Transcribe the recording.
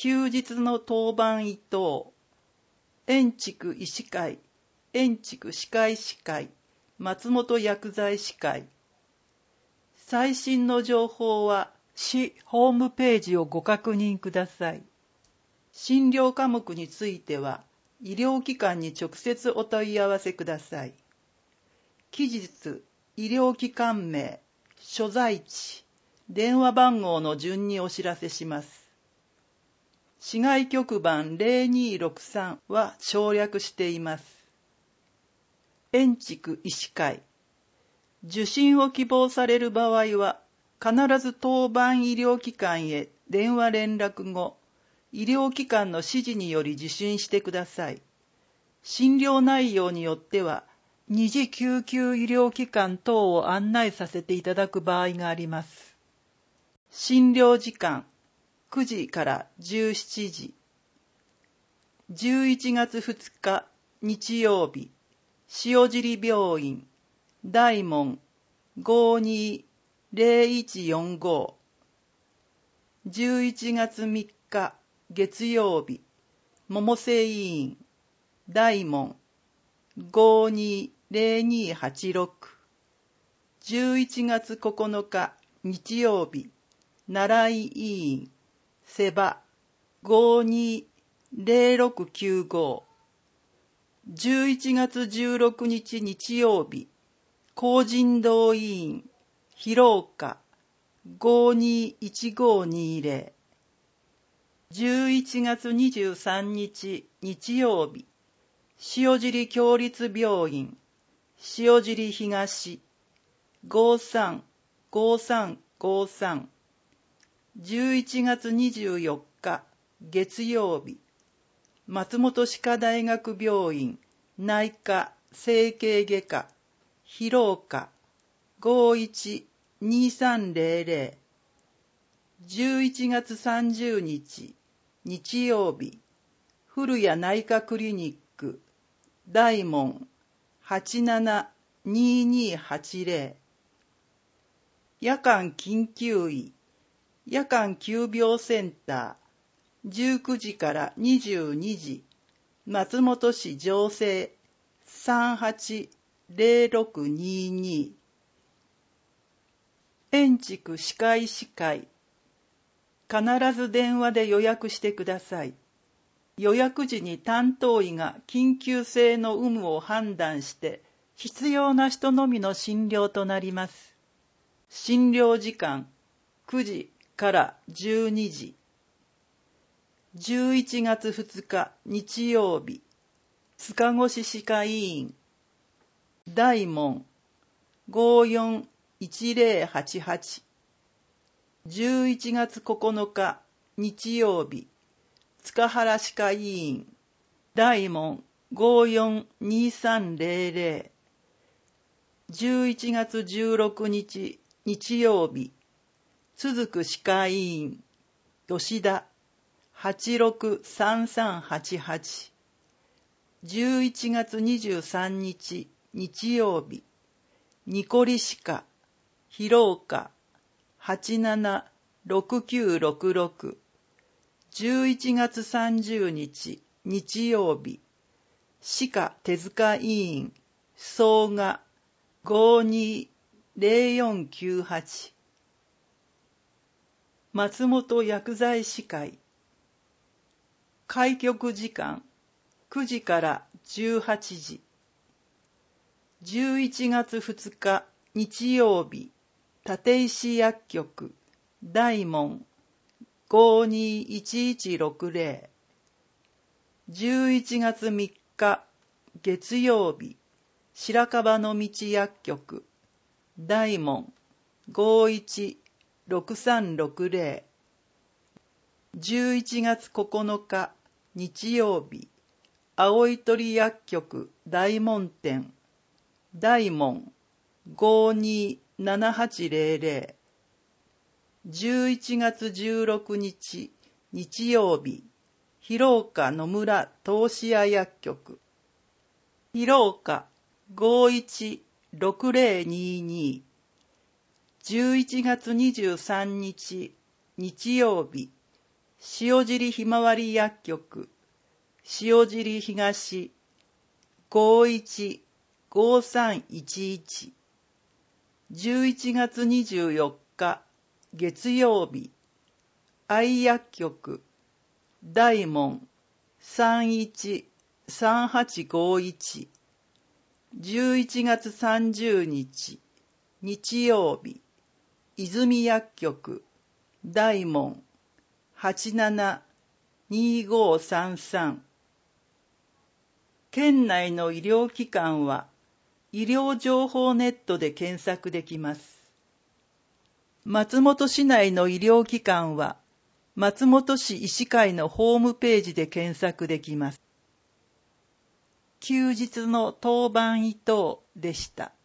休日の当番伊藤、円畜医師会、円畜歯科医師会、松本薬剤師会。最新の情報は市ホームページをご確認ください。診療科目については、医療機関に直接お問い合わせください。期日、医療機関名、所在地、電話番号の順にお知らせします。市外局番0263は省略しています。円畜医師会。受診を希望される場合は、必ず当番医療機関へ電話連絡後、医療機関の指示により受診してください。診療内容によっては、二次救急医療機関等を案内させていただく場合があります。診療時間、9時から17時。11月2日日曜日、塩尻病院、大門520145。11月3日月曜日、百瀬医院、大門520286。11月9日日曜日、奈良井医院、瀬場520695。11月16日日曜日、興仁堂医院、広岡521520。11月23日日曜日、塩尻共立病院、塩尻東535353。11月24日月曜日、松本歯科大学病院内科整形外科広岡512300。11月30日日曜日、古谷内科クリニック大門872280。夜間緊急医夜間急病センター19時から22時、松本市城西380622。円畜歯科医師会。必ず電話で予約してください。予約時に担当医が緊急性の有無を判断して必要な人のみの診療となります。診療時間9時から12時。11月2日日曜日、塚越歯科医院、大門541088。11月9日日曜日、塚原歯科医院、大門542300。11月16日日曜日、続歯科医院、吉田863388。11月23日日曜日、ニコリ歯科、広岡876966。11月30日日曜日、歯科手塚医院、総賀520498。松本薬剤師会。開局時間9時から18時。11月2日日曜日、立石薬局大門521160。11月3日月曜日、白樺の道薬局大門516360。11月9日日曜日、青鳥薬局大門店大門527800。11月16日日曜日、広岡野村投資屋薬局広岡516022。11月23日日曜日、 塩尻ひまわり薬局、塩尻東、51-5311、11月24日、月曜日、愛薬局、大門、31-3851、11月30日、日曜日、泉薬局、大門、87-2533。県内の医療機関は、医療情報ネットで検索できます。松本市内の医療機関は、松本市医師会のホームページで検索できます。休日の当番伊藤でした。